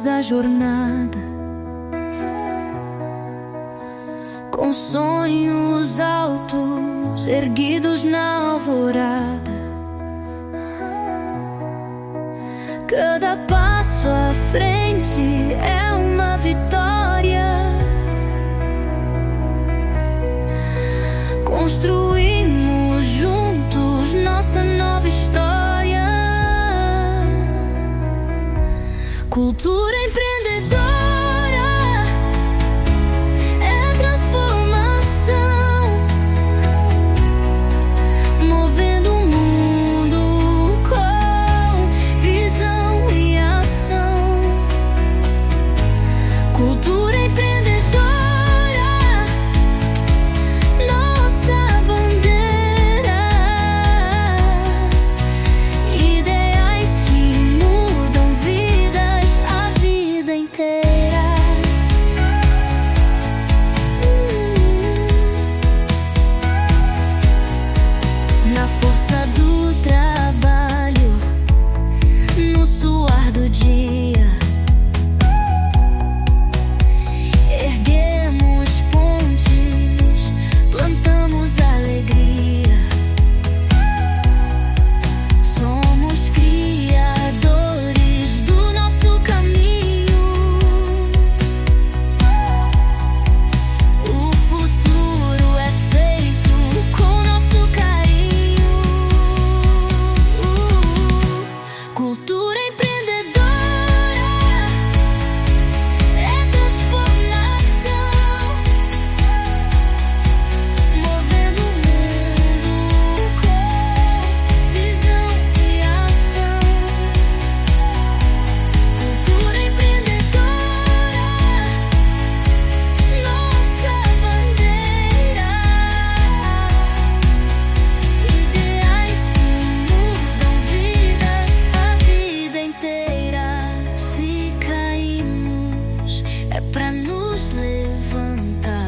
Continuamos a jornada com sonhos altos erguidos na alvorada. Cada passo à frente é uma vitória. Construímos juntos nossa nova história. Cultura empreendedora é transformação, movendo o mundo com visão e ação. Cultura empreendedora, nossa bandeira. Ideais que mudam vidas a vida inteira. Na força do trabalho, no suar do dia, erguemos pontes, plantamos alegria. Somos criadores do nosso caminho. O futuro é feito com nosso carinho. Cultura empreendedora é transformação, movendo o mundo com visão e ação. Cultura empreendedora, nossa bandeira. Ideais que mudam vidas a vida inteira. Se caímos, é pra nos levantar.